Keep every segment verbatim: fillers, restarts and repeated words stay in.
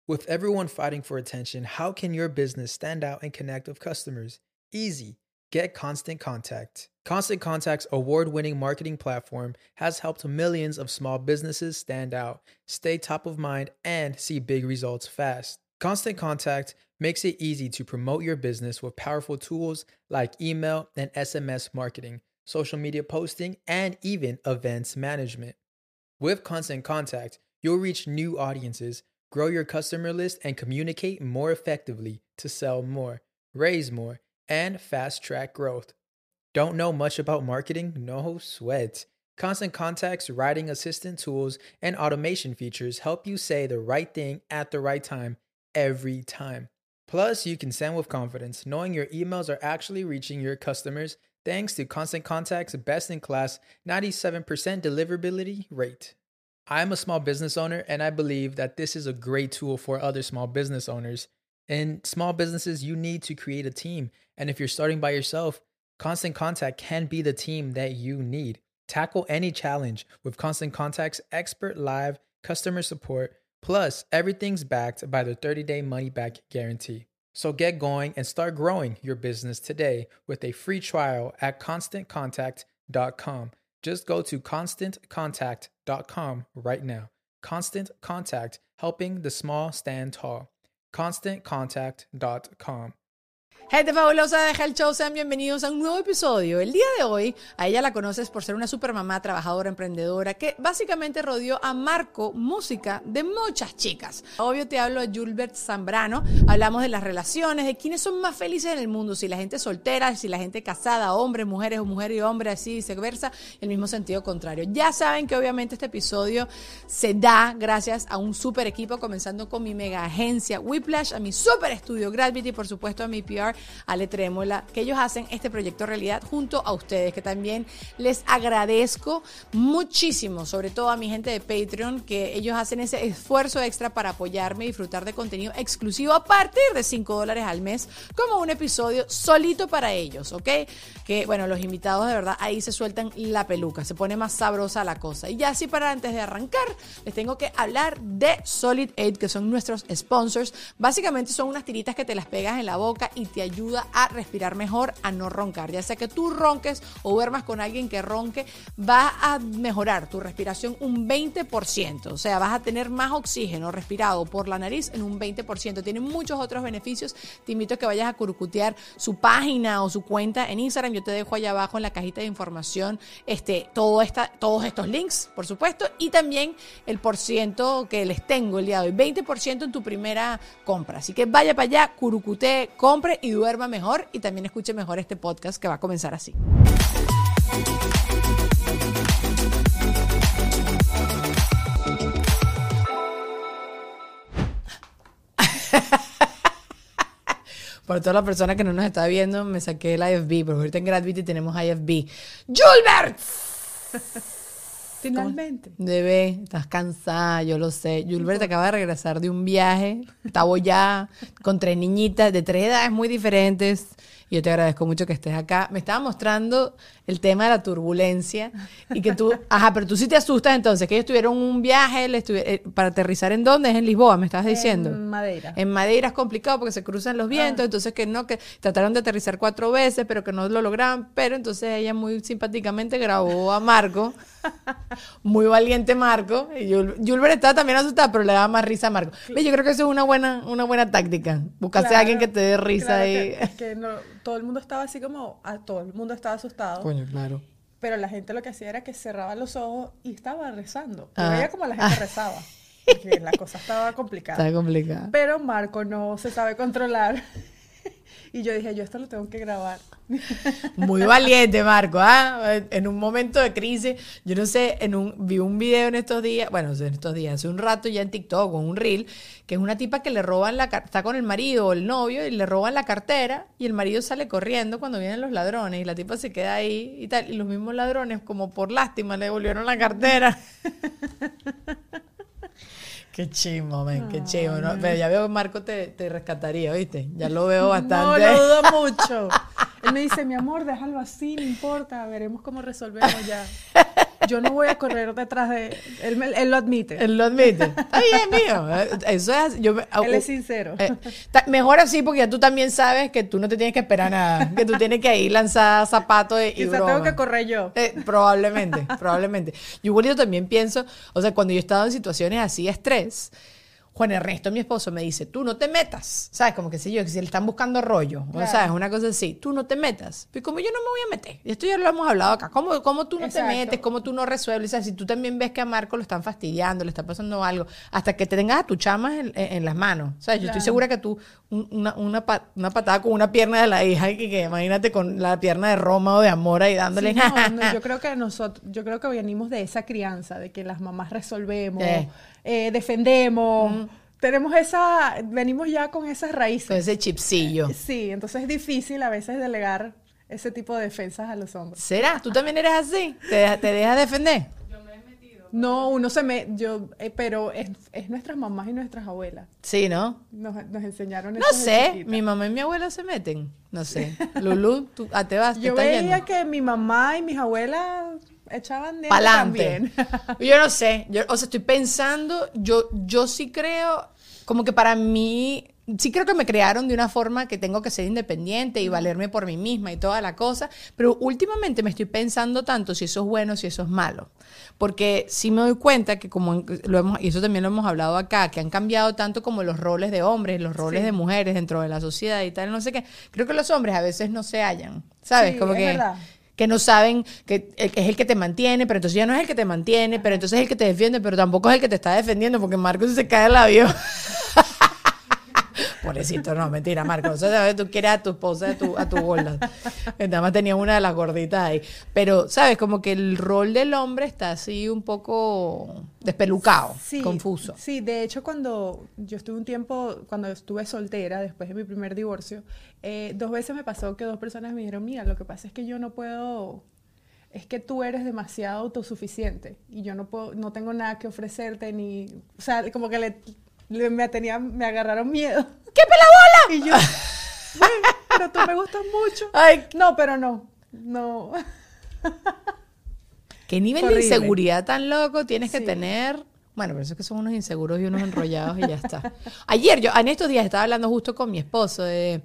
With everyone fighting for attention, how can your business stand out and connect with customers? Easy. Get Constant Contact. Constant Contact's award-winning marketing platform has helped millions of small businesses stand out, stay top of mind, and see big results fast. Constant Contact makes it easy to promote your business with powerful tools like email and S M S marketing, social media posting, and even events management. With Constant Contact, you'll reach new audiences, grow your customer list, and communicate more effectively to sell more, raise more, and fast-track growth. Don't know much about marketing? No sweat. Constant Contact's writing assistant tools and automation features help you say the right thing at the right time every time. Plus, you can send with confidence, knowing your emails are actually reaching your customers thanks to Constant Contact's best-in-class ninety-seven percent deliverability rate. I'm a small business owner, and I believe that this is a great tool for other small business owners. In small businesses, you need to create a team. And if you're starting by yourself, Constant Contact can be the team that you need. Tackle any challenge with Constant Contact's expert live customer support. Plus, everything's backed by the thirty-day money-back guarantee. So get going and start growing your business today with a free trial at constant contact dot com. Just go to constant contact dot com right now. Constant Contact, helping the small stand tall. constant contact dot com. Gente fabulosa de Health Show, sean bienvenidos a un nuevo episodio. El día de hoy, a ella la conoces por ser una super mamá, trabajadora, emprendedora, que básicamente rodeó a Marco música de muchas chicas. Obvio te hablo de Julbert Zambrano, hablamos de las relaciones, de quiénes son más felices en el mundo, si la gente soltera, si la gente casada, hombres, mujeres o mujer y hombre, así viceversa, el mismo sentido contrario. Ya saben que obviamente este episodio se da gracias a un super equipo, comenzando con mi mega agencia Whiplash, a mi super estudio Gravity, por supuesto a mi P R Ale Trémola, que ellos hacen este proyecto realidad junto a ustedes, que también les agradezco muchísimo, sobre todo a mi gente de Patreon, que ellos hacen ese esfuerzo extra para apoyarme y disfrutar de contenido exclusivo a partir de cinco dólares al mes, como un episodio solito para ellos, ¿ok? Que, bueno, los invitados de verdad ahí se sueltan la peluca, se pone más sabrosa la cosa. Y ya así para antes de arrancar, les tengo que hablar de Solid Aid, que son nuestros sponsors. Básicamente son unas tiritas que te las pegas en la boca y te ayuda a respirar mejor, a no roncar. Ya sea que tú ronques o duermas con alguien que ronque, va a mejorar tu respiración un veinte por ciento. O sea, vas a tener más oxígeno respirado por la nariz en un veinte por ciento. Tiene muchos otros beneficios. Te invito a que vayas a curucutear su página o su cuenta en Instagram. Yo te dejo allá abajo en la cajita de información este, todo esta, todos estos links, por supuesto, y también el por ciento que les tengo el día de hoy, veinte por ciento en tu primera compra. Así que vaya para allá, curucutee, compre y duerma mejor, y también escuche mejor este podcast que va a comenzar así. Por todas las personas que no nos está viendo, me saqué el I F B, porque ahorita en Gravity tenemos I F B. ¡Julbert! Finalmente. Bebé, estás cansada, yo lo sé. Julbert acaba de regresar de un viaje, está bollada, con tres niñitas de tres edades muy diferentes. Y yo te agradezco mucho que estés acá. Me estaba mostrando el tema de la turbulencia y que tú, ajá, pero tú sí te asustas entonces, que ellos tuvieron un viaje le estuvi- eh, para aterrizar ¿en dónde? Es en Lisboa, me estabas diciendo. En Madeira. En Madeira es complicado porque se cruzan los vientos, ah. entonces que no, que trataron de aterrizar cuatro veces, pero que no lo lograban, pero entonces ella muy simpáticamente grabó a Marco, muy valiente Marco, y Jul- Julbert estaba también asustada, pero le daba más risa a Marco. Ve, yo creo que eso es una buena, una buena táctica, buscarse Claro, a alguien que te dé risa claro ahí. que, que no, todo el mundo estaba así como, a, todo el mundo estaba asustado. Coño, claro. Pero la gente lo que hacía era que cerraba los ojos y estaba rezando. Yo Ah. veía como la gente Ah. rezaba. Porque la cosa estaba complicada. Está complicado. Pero Marco no se sabe controlar. Y yo dije, yo esto lo tengo que grabar. Muy valiente, Marco, ¿ah? En un momento de crisis, yo no sé, en un, vi un video en estos días, bueno, en estos días, hace un rato ya en TikTok, con un reel, que es una tipa que le roban la, está con el marido o el novio y le roban la cartera y el marido sale corriendo cuando vienen los ladrones y la tipa se queda ahí y tal, y los mismos ladrones, como por lástima, le devolvieron la cartera. Qué chimo, men, qué chimo, ¿no? Pero ya veo que Marco te, te rescataría, ¿viste? Ya lo veo bastante. No, lo dudo mucho. Él me dice, mi amor, déjalo así, no importa, veremos cómo resolvemos ya. Yo no voy a correr detrás de... Él, me- él lo admite. Él lo admite. Está bien, mío. Eso es... Yo, me- Él es sincero. Eh, ta- mejor así porque ya tú también sabes que tú no te tienes que esperar nada. Que tú tienes que ir lanzar zapatos y, y Quizá broma. tengo que correr yo. Eh, probablemente, probablemente. Yo igualito también pienso, o sea, cuando yo he estado en situaciones así de estrés, Juan Ernesto, mi esposo, me dice, tú no te metas, ¿sabes? Como que si yo, que si le están buscando rollo, Claro. o sea, es una cosa así, tú no te metas. Y como yo no me voy a meter, y esto ya lo hemos hablado acá, ¿cómo, cómo tú no Exacto. te metes? ¿Cómo tú no resuelves? O sea, si tú también ves que a Marco lo están fastidiando, le está pasando algo, hasta que te tengas a tu chama en, en- en las manos, ¿sabes? Yo estoy Claro. segura que tú, un- una, una, pa- una patada con una pierna de la hija, y que, que imagínate con la pierna de Roma o de Amor ahí dándole... Sí, no, no, yo creo que nosotros, yo creo que venimos de esa crianza, de que las mamás resolvemos, Eh. eh, defendemos, tenemos esa, venimos ya con esas raíces. Con ese chipsillo. Sí, entonces es difícil a veces delegar ese tipo de defensas a los hombres. ¿Será? ¿Tú también eres así? ¿Te, deja- te dejas defender? No, uno se me, yo, eh, pero es, es nuestras mamás y nuestras abuelas. Sí, ¿no? Nos, nos enseñaron No eso de sé, chiquita. mi mamá y mi abuela se meten. No sé. Lulú, tú ah, te vas, te Yo estás veía yendo. que mi mamá y mis abuelas echaban de Pa'lante. también. Yo no sé. Yo, o sea, estoy pensando, yo, yo sí creo, como que para mí, sí creo que me crearon de una forma que tengo que ser independiente y valerme por mí misma y toda la cosa, pero últimamente me estoy pensando tanto si eso es bueno, si eso es malo. Porque sí me doy cuenta que como en- lo hemos, y eso también lo hemos hablado acá, que han cambiado tanto como los roles de hombres, los roles Sí. de mujeres dentro de la sociedad y tal, no sé qué. Creo que los hombres a veces no se hallan, ¿sabes? Sí, como es que verdad. que no saben que el- que es el que te mantiene, pero entonces ya no es el que te mantiene, pero entonces es el que te defiende, pero tampoco es el que te está defendiendo, porque Marcos se cae el avión. Pobrecito, no, mentira, Marcos. O sea, tú quieres a tu esposa, a tu, a tu gorda. Nada más tenía una de las gorditas ahí. Pero, ¿sabes? Como que el rol del hombre está así un poco despelucado, Sí, confuso. Sí, de hecho cuando yo estuve un tiempo, cuando estuve soltera, después de mi primer divorcio, eh, dos veces me pasó que dos personas me dijeron, mira, lo que pasa es que yo no puedo, es que tú eres demasiado autosuficiente y yo no puedo, no tengo nada que ofrecerte ni, o sea, como que le, le- me tenían, me agarraron miedo. ¡Qué pelabola! Y yo, "Güey, pero tú me gustas mucho. Ay, No, pero no, no. ¿qué nivel Horrible. de inseguridad tan loco tienes que Sí. tener? Bueno, pero eso es que son unos inseguros y unos enrollados y ya está. Ayer, yo en estos días estaba hablando justo con mi esposo de,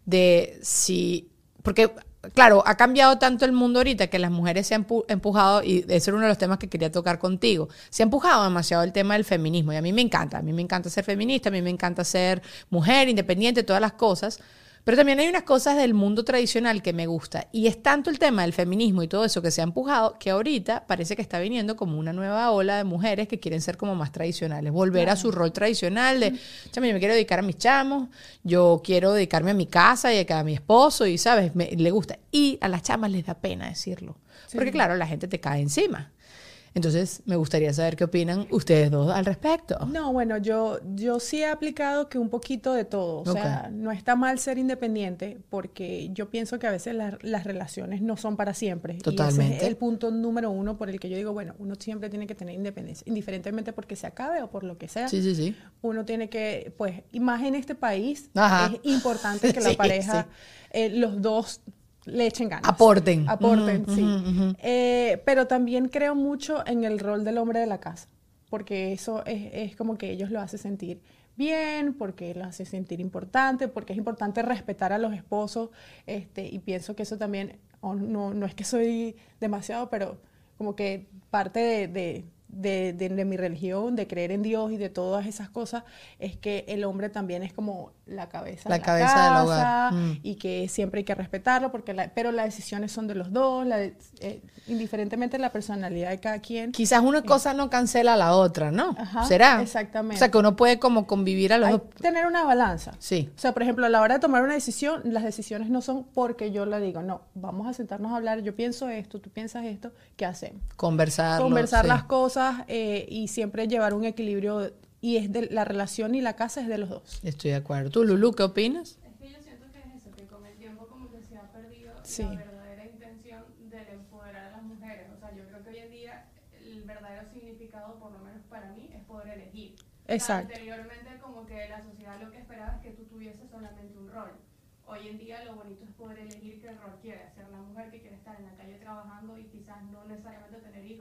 de si... Porque, claro, ha cambiado tanto el mundo ahorita que las mujeres se han empu- empujado, y ese era uno de los temas que quería tocar contigo, se ha empujado demasiado el tema del feminismo y a mí me encanta. A mí me encanta ser feminista, a mí me encanta ser mujer, independiente, todas las cosas. Pero también hay unas cosas del mundo tradicional que me gusta. Y es tanto el tema del feminismo y todo eso que se ha empujado que ahorita parece que está viniendo como una nueva ola de mujeres que quieren ser como más tradicionales. Volver a su rol tradicional de, chama, yo me quiero dedicar a mis chamos, yo quiero dedicarme a mi casa y a mi esposo y, ¿sabes? Me- le gusta. Y a las chamas les da pena decirlo. Porque, claro, la gente te cae encima. Entonces, me gustaría saber qué opinan ustedes dos al respecto. No, bueno, yo, yo sí he aplicado que un poquito de todo. O Ok. sea, no está mal ser independiente porque yo pienso que a veces la- las relaciones no son para siempre. Y ese Totalmente. es el punto número uno por el que yo digo, bueno, uno siempre tiene que tener independencia, indiferentemente porque se acabe o por lo que sea. Sí, sí, sí. Uno tiene que, pues, y más en este país, Ajá. es importante que Sí, la pareja, sí. eh, los dos le echen ganas. Aporten. Aporten, Ujú, sí. ujú, ujú. Eh, pero también creo mucho en el rol del hombre de la casa, porque eso es, es como que ellos lo hace sentir bien, porque lo hace sentir importante, porque es importante respetar a los esposos, este, y pienso que eso también, oh, no, no es que soy demasiado, pero como que parte de, de, de, de- de mi religión, de creer en Dios y de todas esas cosas, es que el hombre también es como la cabeza La de la cabeza casa, del hogar. Mm. y que siempre hay que respetarlo, porque la- pero las decisiones son de los dos, la de- eh, indiferentemente de la personalidad de cada quien. Quizás una cosa no cancela a la otra, ¿no? Ajá, ¿Será? exactamente. O sea, que uno puede como convivir a los Hay dos. que tener una balanza. Sí. O sea, por ejemplo, a la hora de tomar una decisión, las decisiones no son porque yo la digo, no, vamos a sentarnos a hablar, yo pienso esto, tú piensas esto, ¿qué hacemos? Conversarlo. Conversar sí. las cosas eh, y siempre llevar un equilibrio, y es de la relación y la casa es de los dos. Estoy de acuerdo. ¿Tú, Lulú, qué opinas? Es que yo siento que es eso, que con el tiempo como que se ha perdido Sí. la verdadera intención del empoderar a las mujeres. O sea, yo creo que hoy en día el verdadero significado, por lo menos para mí, es poder elegir. O sea, Exacto. anteriormente como que la sociedad lo que esperaba es que tú tuvieses solamente un rol. Hoy en día lo bonito es poder elegir qué rol quieres, ser la mujer que quiere estar en la calle trabajando y quizás no necesariamente tener hijos,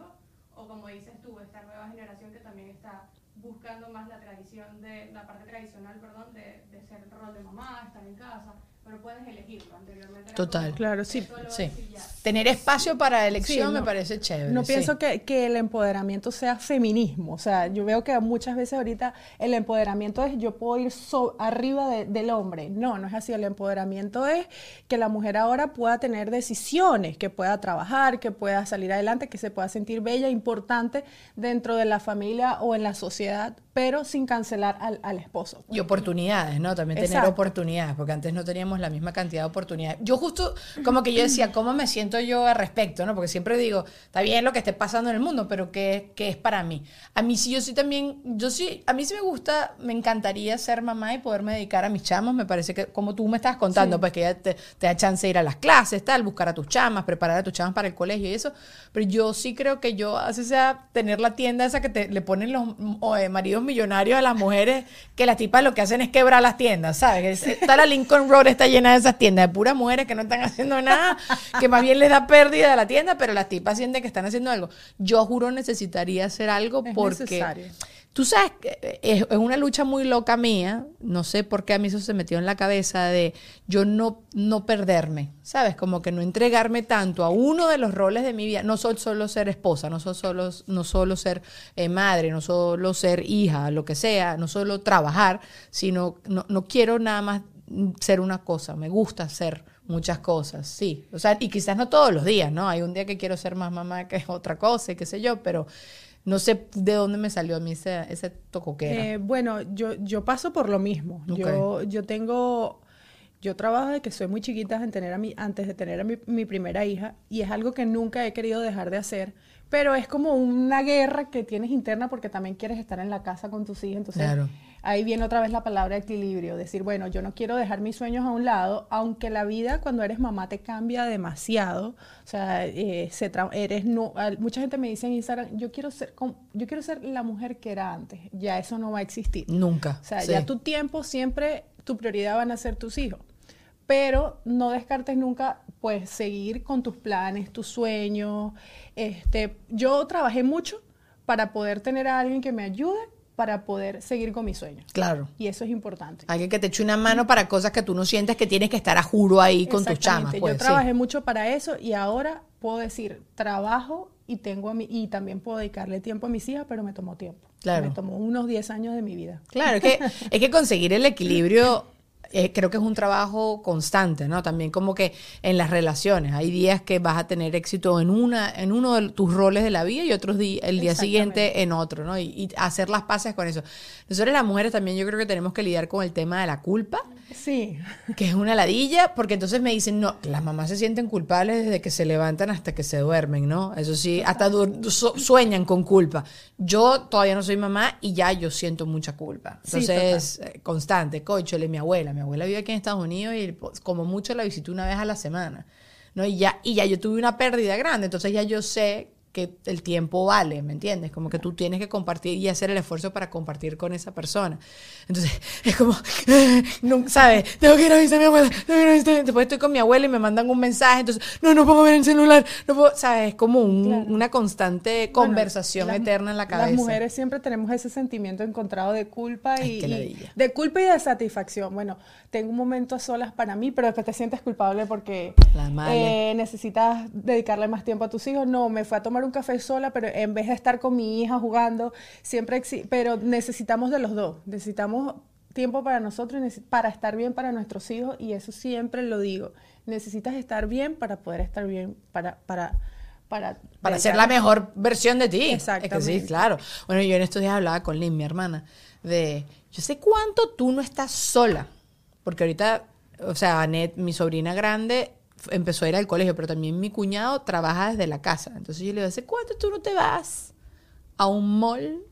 o como dices tú, esta nueva generación que también está buscando más la tradición, de la parte tradicional, perdón, de, de ser el rol de mamá, estar en casa, pero puedes elegirlo. Anteriormente Total, como, claro, sí, sí. Tener espacio para elección sí, me no, parece chévere. No sí. pienso que, que el empoderamiento sea feminismo. O sea, yo veo que muchas veces ahorita el empoderamiento es yo puedo ir so, arriba de, del hombre. No, no es así. El empoderamiento es que la mujer ahora pueda tener decisiones, que pueda trabajar, que pueda salir adelante, que se pueda sentir bella, importante dentro de la familia o en la sociedad, pero sin cancelar al, al esposo. Y oportunidades, ¿no? También tener Exacto. oportunidades, porque antes no teníamos la misma cantidad de oportunidades. Yo justo, como que yo decía, ¿cómo me siento yo al respecto, no? Porque siempre digo, está bien lo que esté pasando en el mundo, pero ¿qué, qué es para mí? A mí sí, yo sí también, yo sí, a mí sí me gusta, me encantaría ser mamá y poderme dedicar a mis chamos. Me parece que, como tú me estabas contando, sí. pues que ya te, te da chance de ir a las clases, tal, buscar a tus chamas, preparar a tus chamas para el colegio y eso. Pero yo sí creo que yo, así sea, tener la tienda esa que te, le ponen los oh, eh, maridos millonarios a las mujeres, que las tipas lo que hacen es quebrar las tiendas, ¿sabes? Está la Lincoln Road, está llena de esas tiendas de puras mujeres que no están haciendo nada, que más bien les da pérdida a la tienda, pero las tipas sienten que están haciendo algo. Yo juro necesitaría hacer algo es porque... necesario. Tú sabes, es, es una lucha muy loca mía, no sé por qué a mí eso se metió en la cabeza de yo no, no perderme, ¿sabes? Como que no entregarme tanto a uno de los roles de mi vida. No soy solo ser esposa, no soy solo, no solo ser eh, madre, no solo ser hija, lo que sea, no solo trabajar, sino no, no quiero nada más ser una cosa, me gusta ser muchas cosas, sí. O sea, y quizás no todos los días, ¿no? Hay un día que quiero ser más mamá que otra cosa y qué sé yo, pero... No sé de dónde me salió a mí ese, ese tocoquera. Eh, bueno, yo, yo paso por lo mismo. Okay. Yo, yo tengo... Yo trabajo desde que soy muy chiquita en tener a mi, antes de tener a mi, mi primera hija, y es algo que nunca he querido dejar de hacer, pero es como una guerra que tienes interna porque también quieres estar en la casa con tus hijos. Entonces, claro. Ahí viene otra vez la palabra equilibrio, decir, bueno, yo no quiero dejar mis sueños a un lado, aunque la vida cuando eres mamá te cambia demasiado. O sea, eh, se tra- eres no, mucha gente me dice en Instagram, yo quiero ser yo quiero ser la mujer que era antes. Ya eso no va a existir. Nunca. O sea, sí. ya tu tiempo siempre, tu prioridad van a ser tus hijos. Pero no descartes nunca, pues, seguir con tus planes, tus sueños. Este, yo trabajé mucho para poder tener a alguien que me ayude para poder seguir con mis sueños. Claro. Y eso es importante. Alguien que te eche una mano para cosas que tú no sientes que tienes que estar a juro ahí con tus chamas. Pues, yo trabajé sí. mucho para eso y ahora puedo decir, trabajo y tengo a mi, y también puedo dedicarle tiempo a mis hijas, pero me tomó tiempo. Claro. Me tomó unos diez años de mi vida. Claro, es que, es que conseguir el equilibrio... Eh, creo que es un trabajo constante, ¿no? También como que en las relaciones. Hay días que vas a tener éxito en una en uno de tus roles de la vida y otros días, el día siguiente en otro, ¿no? Y, y hacer las paces con eso. Nosotros las mujeres también yo creo que tenemos que lidiar con el tema de la culpa. Sí. Que es una ladilla, porque entonces me dicen, no, las mamás se sienten culpables desde que se levantan hasta que se duermen, ¿no? Eso sí, hasta du- su- sueñan con culpa. Yo todavía no soy mamá y ya yo siento mucha culpa. Entonces, sí, eh, constante, cóchole, mi abuela. Mi abuela vive aquí en Estados Unidos y pues, como mucho la visito una vez a la semana, ¿no? Y ya, y ya yo tuve una pérdida grande, entonces ya yo sé que el tiempo vale, ¿me entiendes? Como que tú tienes que compartir y hacer el esfuerzo para compartir con esa persona. Entonces, es como, eh, no, ¿sabes? Tengo que ir a visitar a mi abuela, tengo que ir a visitar. Después estoy con mi abuela y me mandan un mensaje, entonces, no, no puedo ver el celular, no puedo, ¿sabes? Es como un, claro. una constante conversación bueno, las, eterna en la cabeza. Las mujeres siempre tenemos ese sentimiento encontrado de culpa Ay, y, qué y de culpa y de satisfacción. Bueno, tengo un momento a solas para mí, pero después te sientes culpable porque eh, necesitas dedicarle más tiempo a tus hijos. No, me fue a tomar un café sola, pero en vez de estar con mi hija jugando, siempre exi- pero necesitamos de los dos, necesitamos tiempo para nosotros, para estar bien para nuestros hijos, y eso siempre lo digo, necesitas estar bien para poder estar bien, para... para Para, para ser la mejor versión de ti. Exactamente. Es que sí, claro. Bueno, yo en estos días hablaba con Lynn, mi hermana, de, yo sé cuánto tú no estás sola, porque ahorita, o sea, Annette, mi sobrina grande, empezó a ir al colegio, pero también mi cuñado trabaja desde la casa. Entonces yo le digo, ¿hace cuánto tú no te vas a un mall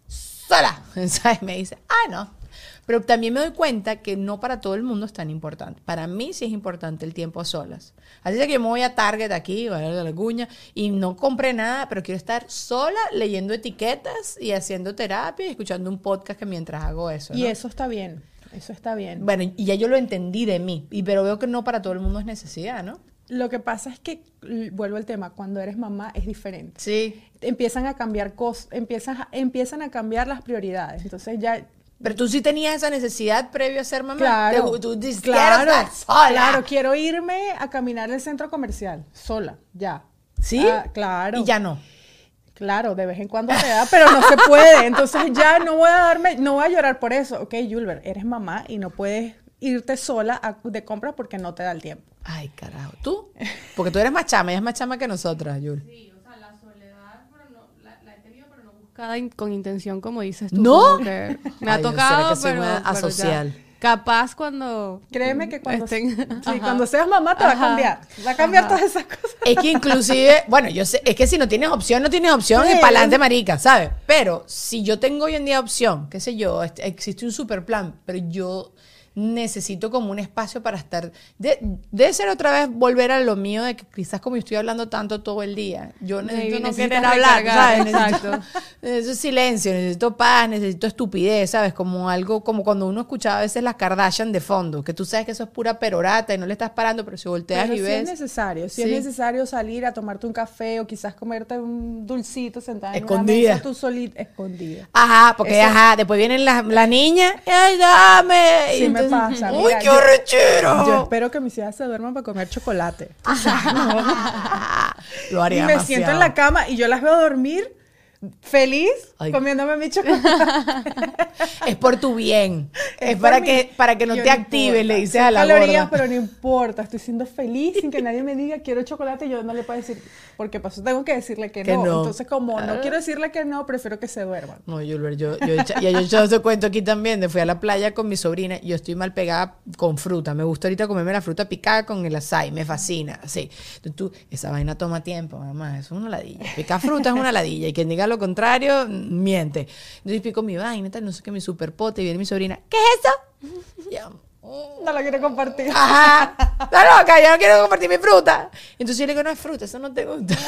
sola? ¿Sabes? Me dice, ah, no. Pero también me doy cuenta que no para todo el mundo es tan importante. Para mí sí es importante el tiempo a solas. Así es que yo me voy a Target aquí, a la Laguña, y no compré nada, pero quiero estar sola leyendo etiquetas y haciendo terapia y escuchando un podcast que mientras hago eso, ¿no? Y eso está bien, eso está bien. Bueno, y ya yo lo entendí de mí, y pero veo que no para todo el mundo es necesidad, ¿no? Lo que pasa es que, l- vuelvo al tema, cuando eres mamá es diferente. Sí. Empiezan a cambiar cosas, empiezan, a- empiezan a cambiar las prioridades. Entonces ya... Pero tú sí tenías esa necesidad previo a ser mamá. Claro, Te- tú dices, claro, quiero estar sola. claro, quiero irme a caminar el centro comercial, sola, ya. ¿Sí? Ah, claro. Y ya no. Claro, de vez en cuando se da, pero no se puede. Entonces ya no voy a darme, no voy a llorar por eso. Ok, Julber, eres mamá y no puedes irte sola a- de compras porque no te da el tiempo. Ay, carajo. ¿Tú? Porque tú eres más chama, ella es más chama que nosotras, Yul. Sí, o sea, la soledad, pero no, la, la he tenido, pero no buscada in- con intención, como dices tú. ¿No? como que me Ay, ha yo tocado, será que soy pero, muy pero ya. asocial. Capaz cuando... Créeme que cuando, estén- sí, Ajá. cuando seas mamá te va a Ajá. cambiar. Va a cambiar Ajá. todas esas cosas. Es que inclusive, bueno, yo sé, es que si no tienes opción, no tienes opción Sí. y para adelante, marica, ¿sabes? Pero si yo tengo hoy en día opción, qué sé yo, este, existe un super plan, pero yo necesito como un espacio para estar, de- debe ser otra vez volver a lo mío de que quizás como yo estoy hablando tanto todo el día, yo necesito Maybe no necesitas querer hablar, recargar, ¿sabes? Necesito, exacto. necesito silencio, necesito paz, necesito estupidez, ¿sabes? Como algo, como cuando uno escuchaba a veces las Kardashian de fondo, que tú sabes que eso es pura perorata y no le estás parando, pero si volteas Pero y sí ves... es necesario, sí, Sí. es necesario salir a tomarte un café o quizás comerte un dulcito sentada en Escondida. una mesa tú solita, escondida. Ajá, porque Eso- ajá, después vienen las la niñas, ¡ay, dame! Sí Y me entonces, pasa. ¡Uy, mira, qué yo- arrechero! Yo espero que mis hijas se duerman para comer chocolate. Lo Y haría me demasiado. siento en la cama y yo las veo dormir feliz Ay. comiéndome mi chocolate. Es por tu bien. Es, Es para por que, mí. para que no Yo te actives, importa. le dices Son a la calorías, gorda. pero no importa. Estoy siendo feliz sin que nadie me diga quiero chocolate. Yo no le puedo decir, porque pasó, tengo que decirle que, Que no. no. Entonces, como no quiero decirle que no, prefiero que se duerman. No, Julber, yo, yo, he hecho- ya yo he echado ese cuento aquí también, de fui a la playa con mi sobrina, y yo estoy mal pegada con fruta, me gusta ahorita comerme la fruta picada con el açaí, me fascina, así. Entonces tú, esa vaina toma tiempo, mamá, es una ladilla, picar fruta es una ladilla, y quien diga lo contrario, miente. Entonces pico mi vaina, tal, no sé qué, mi superpote, y viene mi sobrina, ¿qué es eso? Y yo, No la quiero compartir. ajá, está loca, yo no quiero compartir mi fruta. Entonces yo le digo, no es fruta, eso no te gusta.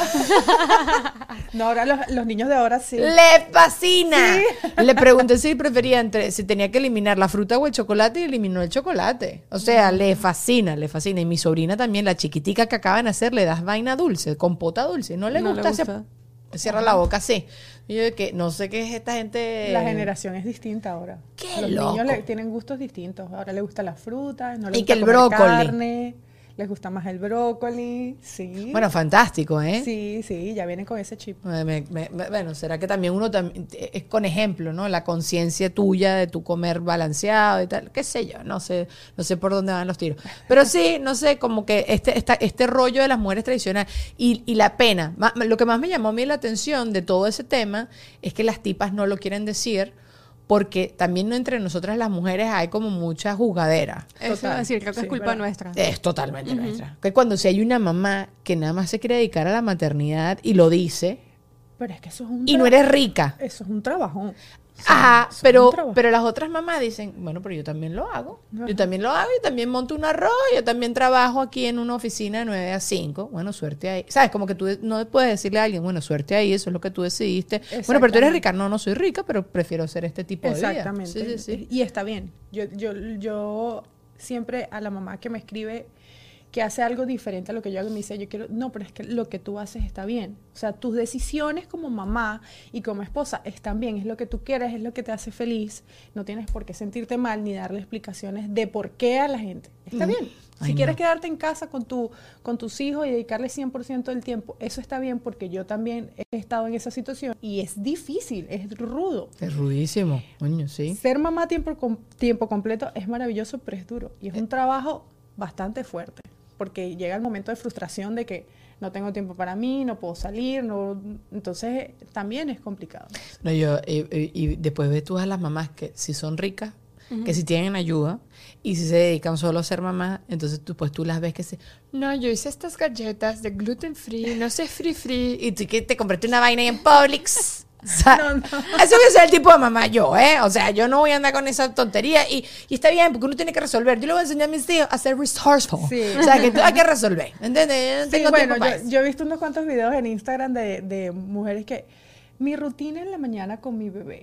No, ahora los, los niños de ahora sí. Le fascina. Le pregunté si prefería entre, si tenía que eliminar la fruta o el chocolate y eliminó el chocolate. O sea, le fascina, le fascina. Y mi sobrina también, la chiquitica que acaba de nacer, le das vaina dulce, compota dulce. No le No le gusta, se- gusta. cierra la boca así. Y yo de que no sé qué es esta gente. La generación es distinta ahora. Qué Los loco. niños le- tienen gustos distintos. Ahora les gusta la fruta, no les Y gusta que el comer brócoli. carne, les gusta más el brócoli. Sí. Bueno, fantástico, ¿eh? Sí, sí, ya vienen con ese chip. Me- me- me- bueno, será que también uno también es con ejemplo, ¿no? La conciencia tuya de tu comer balanceado y tal, qué sé yo, no sé, no sé por dónde van los tiros. Pero sí, no sé, como que este, esta, este rollo de las mujeres tradicionales y, y la pena. Ma- Lo que más me llamó a mí la atención de todo ese tema es que las tipas no lo quieren decir porque también entre nosotras las mujeres hay como mucha jugadera. Eso Total. iba a decir, creo que Sí, es culpa verdad. nuestra. Es totalmente nuestra. Que cuando si hay una mamá que nada más se quiere dedicar a la maternidad y lo dice, Pero es que eso es un y no tra- eres rica. Eso es un trabajo. Ajá, eso es pero, un trabajo. pero las otras mamás dicen, bueno, pero yo también lo hago. Yo Ajá. también lo hago, yo también monto un arroz, yo también trabajo aquí en una oficina de nueve a cinco. Bueno, suerte ahí. ¿Sabes? Como que tú de- no puedes decirle a alguien, bueno, suerte ahí, eso es lo que tú decidiste. Bueno, pero tú eres Exactamente. rica. No, no soy rica, pero prefiero hacer este tipo de vida. Exactamente. Sí, sí, sí. Y está bien. Yo, yo, yo siempre a la mamá que me escribe que hace algo diferente a lo que yo hago, me dice, yo quiero, no, pero es que lo que tú haces está bien. O sea, tus decisiones como mamá y como esposa están bien, es lo que tú quieres, es lo que te hace feliz. No tienes por qué sentirte mal ni darle explicaciones de por qué a la gente. Está Mm. bien. Si Ay, quieres no. quedarte en casa con, tu, con tus hijos y dedicarle cien por ciento del tiempo, eso está bien porque yo también he estado en esa situación y es difícil, es rudo. Es rudísimo, coño, sí. Ser mamá a tiempo, com- tiempo completo es maravilloso, pero es duro. Y es un trabajo bastante fuerte, porque llega el momento de frustración de que no tengo tiempo para mí, no puedo salir, no, entonces también es complicado. No, yo, y, y- y después ves tú a las mamás que si son ricas, que si tienen ayuda, y si se dedican solo a ser mamás, entonces tú, pues tú las ves que se, no, yo hice estas galletas de gluten free, no sé free free, y tú que te compraste una vaina ahí en Publix. O sea, No, no. ese voy a ser el tipo de mamá yo, ¿eh? O sea, yo no voy a andar con esa tontería y, y está bien, porque uno tiene que resolver. Yo le voy a enseñar a mis tíos a ser resourceful. Sí. O sea, que tú hay que resolver, ¿entiendes? Yo no Sí, tengo bueno, tiempo para yo, eso. yo he visto unos cuantos videos en Instagram de, de mujeres que mi rutina en la mañana con mi bebé.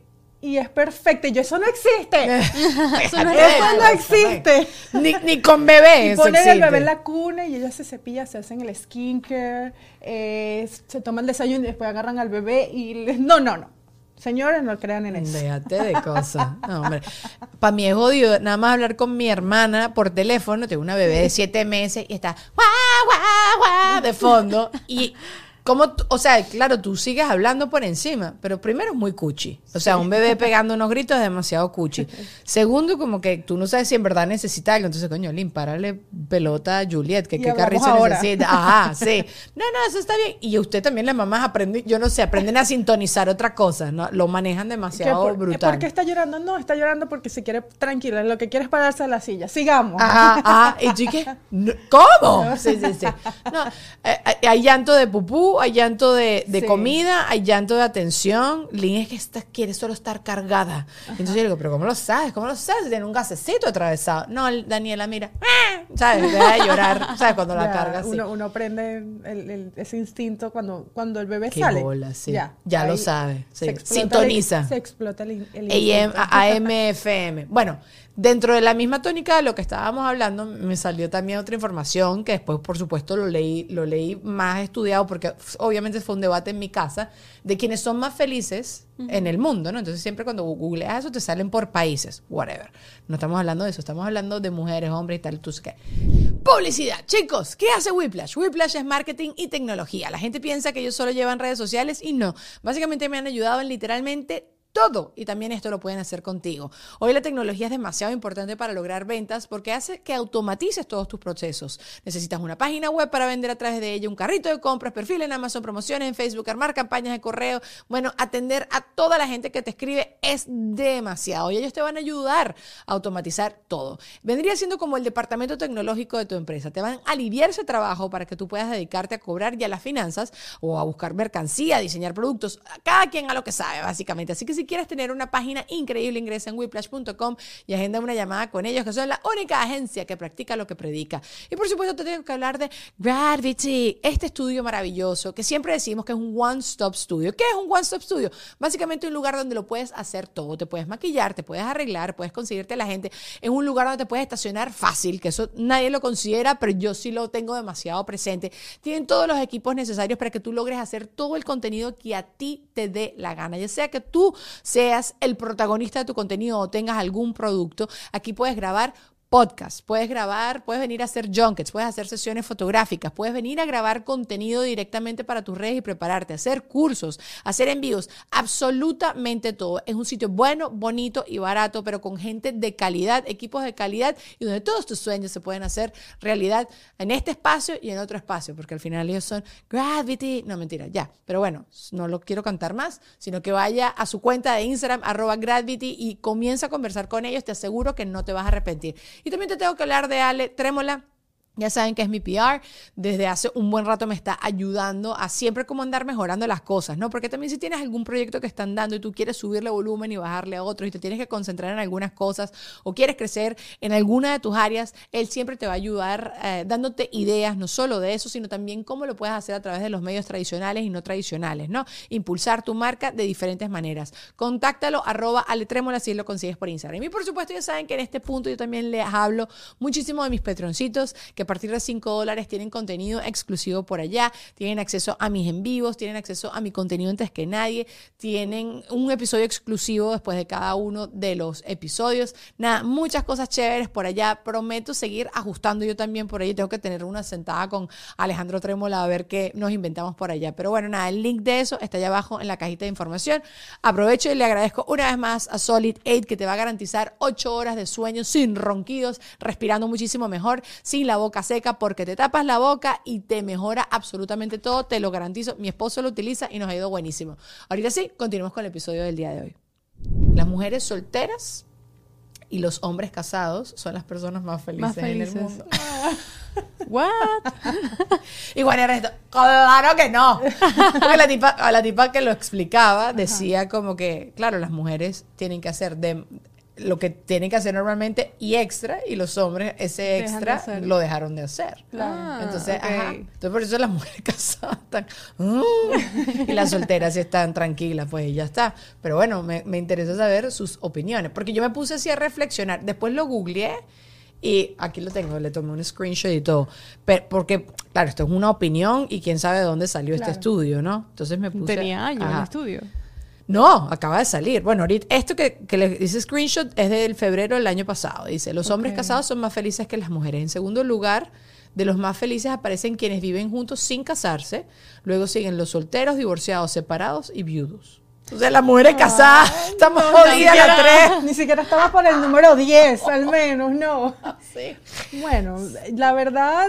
y es perfecta. Y yo, eso no existe. Eso no, Eso no existe. Ni, ni con bebé. Y eso ponen existe. el bebé en la cuna y ella se cepilla, se hacen el skincare, eh, se toman el desayuno y después agarran al bebé y... le- No, no, no. Señores, no crean en eso. Déjate de cosas. No, hombre. Para mí es jodido nada más hablar con mi hermana por teléfono. Tengo una bebé de siete meses y está guau, guau, guau de fondo. Y como, tú- o sea, claro, tú sigues hablando por encima, pero primero es muy cuchi. O sea, un bebé pegando unos gritos es demasiado cuchi. Segundo, como que tú no sabes si en verdad necesita algo. Entonces, coño, Lin, párale pelota a Juliet, que Y qué hablamos carrizo ahora. necesita. Ajá, sí. No, no, eso está bien. Y usted también, las mamás aprenden, yo no sé, aprenden a sintonizar otra cosa, ¿no? Lo manejan ¿Qué demasiado por, brutal. ¿Por qué está llorando? No, está llorando porque se quiere tranquila. Lo que quiere es pararse de la silla. Sigamos. Ajá, ajá. ¿Y tú qué? No, ¿cómo? Sí, sí, sí. No, eh, eh, hay llanto de pupú, hay llanto de, de Sí. comida, hay llanto de atención. Lin es que está, quiere solo estar cargada. Entonces yo le digo, ¿pero cómo lo sabes? ¿Cómo lo sabes? Tiene un gasecito atravesado. No, Daniela, mira. ¿Sabes? Deja de llorar. ¿Sabes? Cuando la Ya, carga así. uno, uno aprende el- el- ese instinto cuando, cuando el bebé Qué sale. bola, sí. Ya lo ahí sabe, sí. se explota Sintoniza. el- se explota el, in- el A M, instinto. A M F M. Bueno, dentro de la misma tónica de lo que estábamos hablando, me salió también otra información que después, por supuesto, lo leí, lo leí más estudiado porque obviamente fue un debate en mi casa de quienes son más felices en el mundo, ¿no? Entonces siempre cuando googleas eso te salen por países, whatever. No estamos hablando de eso, estamos hablando de mujeres, hombres y tal, tú sabes qué. Publicidad, chicos, ¿qué hace Whiplash? Whiplash es marketing y tecnología. La gente piensa que ellos solo llevan redes sociales y no. Básicamente me han ayudado en literalmente todo. Y también esto lo pueden hacer contigo. Hoy la tecnología es demasiado importante para lograr ventas porque hace que automatices todos tus procesos. Necesitas una página web para vender a través de ella, un carrito de compras, perfil en Amazon, promociones en Facebook, armar campañas de correo. Bueno, atender a toda la gente que te escribe es demasiado. Y ellos te van a ayudar a automatizar todo. Vendría siendo como el departamento tecnológico de tu empresa. Te van a aliviar ese trabajo para que tú puedas dedicarte a cobrar ya las finanzas o a buscar mercancía, a diseñar productos. Cada quien a lo que sabe, básicamente. Así que si quieres tener una página increíble, ingresa en whiplash punto com y agenda una llamada con ellos, que son la única agencia que practica lo que predica. Y por supuesto te tengo que hablar de Gravity, este estudio maravilloso que siempre decimos que es un one-stop studio. ¿Qué es un one-stop studio? Básicamente un lugar donde lo puedes hacer todo. Te puedes maquillar, te puedes arreglar, puedes conseguirte a la gente. Es un lugar donde te puedes estacionar fácil, que eso nadie lo considera, pero yo sí lo tengo demasiado presente. Tienen todos los equipos necesarios para que tú logres hacer todo el contenido que a ti te dé la gana. Ya sea que tú seas el protagonista de tu contenido o tengas algún producto, aquí puedes grabar podcast, puedes grabar, puedes venir a hacer junkets, puedes hacer sesiones fotográficas, puedes venir a grabar contenido directamente para tus redes y prepararte, hacer cursos, hacer envíos, absolutamente todo. Es un sitio bueno, bonito y barato, pero con gente de calidad, equipos de calidad y donde todos tus sueños se pueden hacer realidad en este espacio y en otro espacio, porque al final ellos son Gravity, no mentira, ya, pero bueno, no lo quiero cantar más, sino que vaya a su cuenta de Instagram, arroba Gravity y comienza a conversar con ellos, te aseguro que no te vas a arrepentir. Y también te tengo que hablar de Ale Trémola. Ya saben que es mi P R, desde hace un buen rato me está ayudando a siempre como andar mejorando las cosas, ¿no? Porque también si tienes algún proyecto que están dando y tú quieres subirle volumen y bajarle a otros y te tienes que concentrar en algunas cosas o quieres crecer en alguna de tus áreas, él siempre te va a ayudar eh, dándote ideas, no solo de eso, sino también cómo lo puedes hacer a través de los medios tradicionales y no tradicionales, ¿no? Impulsar tu marca de diferentes maneras. Contáctalo, arroba Ale Trémola, si lo consigues por Instagram. Y por supuesto ya saben que en este punto yo también les hablo muchísimo de mis patroncitos, que a partir de cinco dólares tienen contenido exclusivo por allá, tienen acceso a mis en vivos, tienen acceso a mi contenido antes que nadie, tienen un episodio exclusivo después de cada uno de los episodios. Nada, muchas cosas chéveres por allá. Prometo seguir ajustando yo también por ahí. Tengo que tener una sentada con Alejandro Trémola a ver qué nos inventamos por allá. Pero bueno, nada, el link de eso está allá abajo en la cajita de información. Aprovecho y le agradezco una vez más a Solid eight, que te va a garantizar ocho horas de sueño sin ronquidos, respirando muchísimo mejor, sin la boca seca, porque te tapas la boca y te mejora absolutamente todo, te lo garantizo. Mi esposo lo utiliza y nos ha ido buenísimo. Ahorita sí, continuamos con el episodio del día de hoy. Las mujeres solteras y los hombres casados son las personas más felices, Más felices. en el mundo. What? Y bueno, era esto, claro que no. Porque la tipa, la tipa que lo explicaba decía como que, claro, las mujeres tienen que hacer de... lo que tienen que hacer normalmente y extra, y los hombres ese Dejan de extra hacerlo. lo dejaron de hacer. Claro. Entonces, ok. ajá. Entonces por eso las mujeres casadas están "Uh", y las solteras sí están tranquilas, pues y ya está. Pero bueno, me, me interesa saber sus opiniones, porque yo me puse así a reflexionar, después lo googleé y aquí lo tengo, le tomé un screenshot y todo. Pero, porque, claro, esto es una opinión y quién sabe de dónde salió Claro. este estudio, ¿no? Entonces me puse... Tenía años ajá. el estudio. No, acaba de salir. Bueno, ahorita esto que, que le dice screenshot es del febrero del año pasado. Dice, los hombres Ok. casados son más felices que las mujeres. En segundo lugar, de los más felices aparecen quienes viven juntos sin casarse. Luego siguen los solteros, divorciados, separados y viudos. Entonces las mujeres casadas estamos No, jodidas ni las siquiera- tres. Ni siquiera estaba por el número diez, al menos, no. Sí. Bueno, la verdad,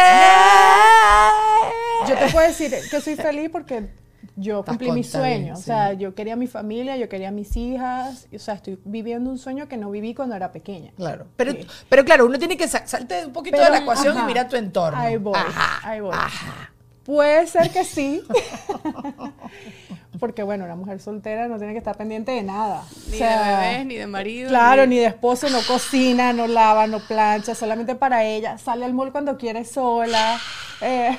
yo te puedo decir que soy feliz porque yo Estás cumplí mis contenta, sueños. sí. O sea, yo quería mi familia, yo quería mis hijas. O sea, estoy viviendo un sueño que no viví cuando era pequeña. Claro. Pero, Sí. pero claro, uno tiene que sa- salte un poquito Pero, de la ecuación ajá, y mira tu entorno. ahí voy, Ajá, ahí voy. ajá. Puede ser que sí. Porque, bueno, una mujer soltera no tiene que estar pendiente de nada. Ni O sea, de bebés, ni de marido. Claro, ni de esposo, no cocina, no lava, no plancha, solamente para ella. Sale al mall cuando quiere sola. Eh,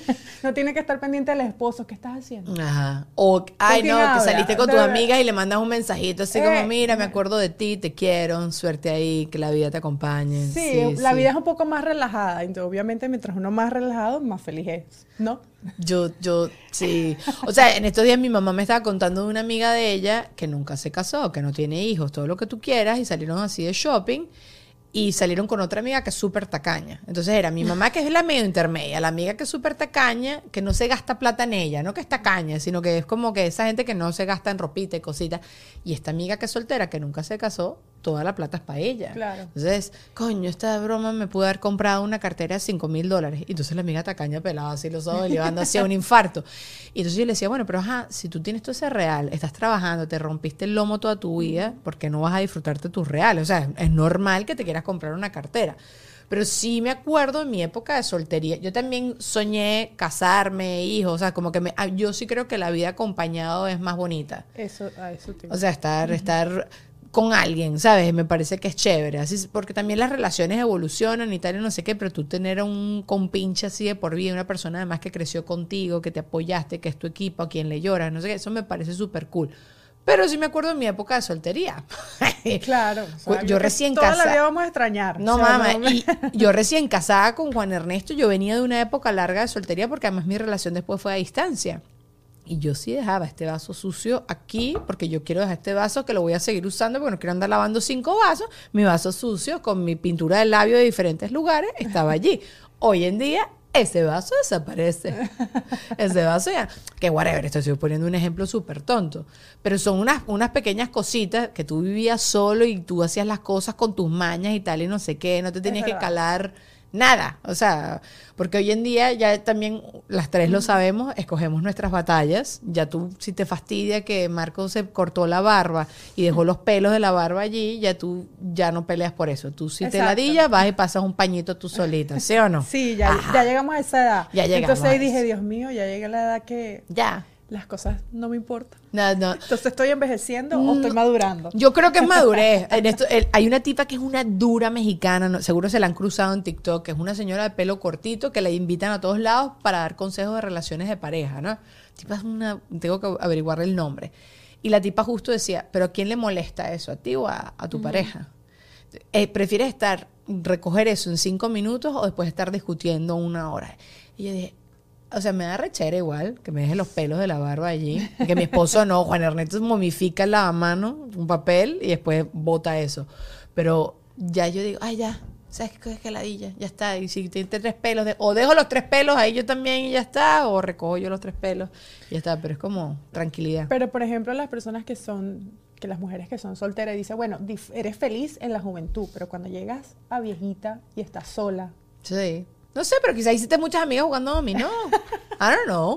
no tiene que estar pendiente del esposo. ¿Qué estás haciendo? Ajá. O, ay, quién no, que habla? saliste con De tus verdad. amigas y le mandas un mensajito así Eh, como, mira, me acuerdo de ti, te quiero, suerte ahí, que la vida te acompañe. Sí, la vida es un poco más relajada. Entonces, obviamente, mientras uno más relajado, más feliz es, ¿no? Yo, yo, sí. O sea, en estos días mi mamá me estaba contando de una amiga de ella que nunca se casó, que no tiene hijos, todo lo que tú quieras, y salieron así de shopping. Y salieron con otra amiga que es súper tacaña. Entonces era mi mamá, que es la medio intermedia, la amiga que es súper tacaña, que no se gasta plata en ella, no que es tacaña, sino que es como que esa gente que no se gasta en ropita y cositas. Y esta amiga que es soltera, que nunca se casó, toda la plata es para ella. Claro. Entonces, coño, esta broma me pude haber comprado una cartera de cinco mil dólares. Y entonces la amiga tacaña pelaba así los ojos, llevando hacia un infarto. Y entonces yo le decía, bueno, pero ajá, si tú tienes todo ese real, estás trabajando, te rompiste el lomo toda tu vida, ¿por qué no vas a disfrutarte tus reales? O sea, es normal que te quieras comprar una cartera. Pero sí me acuerdo en mi época de soltería. Yo también soñé casarme, hijos, o sea, como que me, ah, yo sí creo que la vida acompañado es más bonita. Eso, a eso te O sea, estar, estar con alguien, ¿sabes? Me parece que es chévere. Así es, porque también las relaciones evolucionan y tal, y no sé qué, pero tú tener a un compinche así de por vida, una persona además que creció contigo, que te apoyaste, que es tu equipo, a quien le lloras, no sé qué, eso me parece súper cool. Pero sí me acuerdo de mi época de soltería. Claro. o sea, Yo algo que recién toda casa- la vida vamos a extrañar. No, O sea, mamá, no- y yo recién casada con Juan Ernesto, yo venía de una época larga de soltería porque además mi relación después fue a distancia. Y yo sí dejaba este vaso sucio aquí porque yo quiero dejar este vaso que lo voy a seguir usando porque no quiero andar lavando cinco vasos. Mi vaso sucio con mi pintura de labio de diferentes lugares estaba allí. Hoy en día ese vaso desaparece. Ese vaso ya... Que whatever, estoy poniendo un ejemplo súper tonto. Pero son unas, unas pequeñas cositas que tú vivías solo y tú hacías las cosas con tus mañas y tal y no sé qué. No te tenías que verdad. calar nada. O sea, porque hoy en día ya también las tres lo sabemos, escogemos nuestras batallas. Ya tú, si te fastidia que Marco se cortó la barba y dejó los pelos de la barba allí, ya tú ya no peleas por eso. Tú si te Exacto. ladillas, vas y pasas un pañito tú solita, ¿sí o no? Sí, ya, Ajá. ya llegamos a esa edad. Ya llegamos Entonces ahí a dije, eso. Dios mío, ya llegué a la edad que Ya. las cosas no me importan. No, no. Entonces, ¿estoy envejeciendo o estoy madurando? Yo creo que es madurez. En esto, el- hay una tipa que es una dura mexicana, no- seguro se la han cruzado en TikTok, que es una señora de pelo cortito que la invitan a todos lados para dar consejos de relaciones de pareja, ¿no? Tipa es una, tengo que averiguarle el nombre. Y la tipa justo decía, ¿pero a quién le molesta eso? ¿A ti o a, a tu pareja? Eh, ¿Prefieres estar, recoger eso en cinco minutos o después estar discutiendo una hora? Y yo dije, o sea, me da rechera igual, que me deje los pelos de la barba allí. Que mi esposo no, Juan Ernesto momifica el lavamano, un papel, y después bota eso. Pero ya yo digo, ay, ya, ¿sabes qué? Que ladilla, ya está. Y si tiene tres pelos, de- o dejo los tres pelos ahí yo también y ya está, o recojo yo los tres pelos y ya está. Pero es como tranquilidad. Pero, por ejemplo, las personas que son, que las mujeres que son solteras, dicen, bueno, dif- eres feliz en la juventud, pero cuando llegas a viejita y estás sola, Sí. No sé, pero quizás hiciste muchas amigas jugando dominó. I don't know.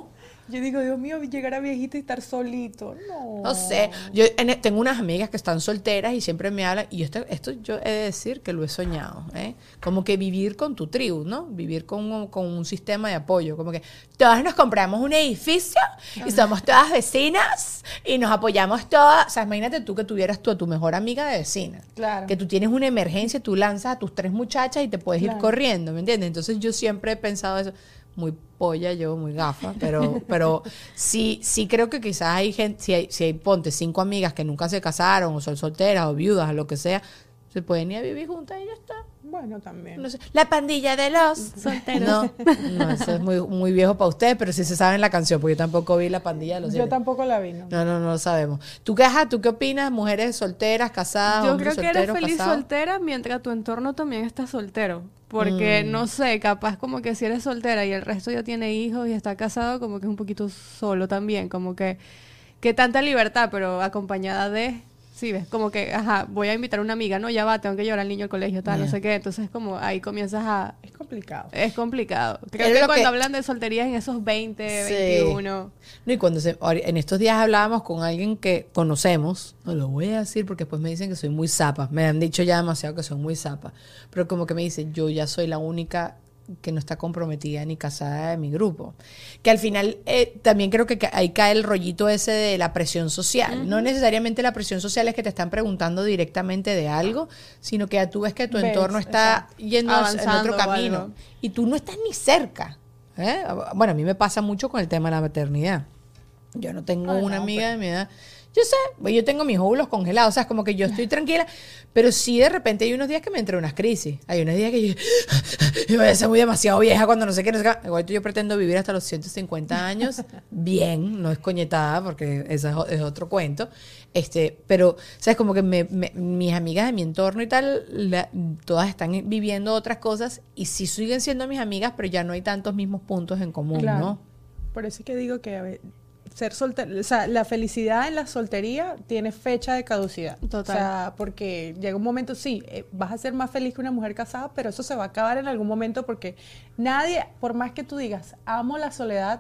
Yo digo, Dios mío, llegar a viejito y estar solito. No. No sé, yo en- tengo unas amigas que están solteras y siempre me hablan, y esto, esto yo he de decir que lo he soñado, ¿eh? Como que vivir con tu tribu, ¿no? Vivir con, un- con un sistema de apoyo, como que todas nos compramos un edificio y somos todas vecinas y nos apoyamos todas. O sea, imagínate tú que tuvieras tú a tu mejor amiga de vecina. Claro. Que tú tienes una emergencia, tú lanzas a tus tres muchachas y te puedes ir Claro. corriendo, ¿me entiendes? Entonces yo siempre he pensado eso. Muy polla yo, muy gafa, pero, pero sí, sí creo que quizás hay gente, si hay, si hay, ponte, cinco amigas que nunca se casaron, o son solteras, o viudas, o lo que sea, se pueden ir a vivir juntas y ya está. Bueno, también. No sé, la pandilla de los solteros. No, no, eso es muy, muy viejo para ustedes, pero sí se saben la canción, porque yo tampoco vi la pandilla de los Yo siete. tampoco la vi, ¿no? No, no, no lo sabemos. ¿Tú qué, ajá, tú qué opinas? Mujeres solteras, casadas, Yo hombres creo que eres solteros, feliz casados? soltera mientras tu entorno también está soltero. Porque, Mm. no sé, capaz como que si eres soltera y el resto ya tiene hijos y está casado, como que es un poquito solo también. Como que, que tanta libertad, pero acompañada de... Sí, ves, como que, ajá, voy a invitar a una amiga, no, ya va, tengo que llevar al niño al colegio, tal, Ya. no sé qué. Entonces, como ahí comienzas a... Es complicado. Es complicado. Creo Es que lo cuando que- hablan de soltería en esos veinte, Sí. veintiuno... No, y cuando se, ahora- en estos días hablábamos con alguien que conocemos, no lo voy a decir porque después me dicen que soy muy zapa, me han dicho ya demasiado que soy muy zapa, pero como que me dicen, yo ya soy la única que no está comprometida ni casada de mi grupo. Que al final eh, también creo que ca- ahí cae el rollito ese de la presión social. No necesariamente la presión social es que te están preguntando directamente de algo, sino que ya tú ves que tu Ves, entorno está yendo hacia- en Avanzando otro o camino algo. y tú no estás ni cerca. ¿eh? Bueno, a mí me pasa mucho con el tema de la maternidad. Yo no tengo Ay, una no, amiga de mi edad. Yo sé, pues yo tengo mis óvulos congelados, o sea, es como que yo estoy tranquila, pero sí de repente hay unos días que me entra unas crisis. Hay unos días que yo, yo voy a ser muy demasiado vieja cuando no sé qué, no sé qué. Igual yo pretendo vivir hasta los ciento cincuenta años, bien, no es coñetada, porque ese es, o- es otro cuento. Este, pero, ¿sabes? Como que me- me- mis amigas de mi entorno y tal, la- todas están viviendo otras cosas y sí siguen siendo mis amigas, pero ya no hay tantos mismos puntos en común, Claro. ¿no? Por eso es que digo que a ver, ser soltera, o sea, la felicidad en la soltería tiene fecha de caducidad. Total. O sea, porque llega un momento, sí, eh, vas a ser más feliz que una mujer casada, pero eso se va a acabar en algún momento porque nadie, por más que tú digas, amo la soledad,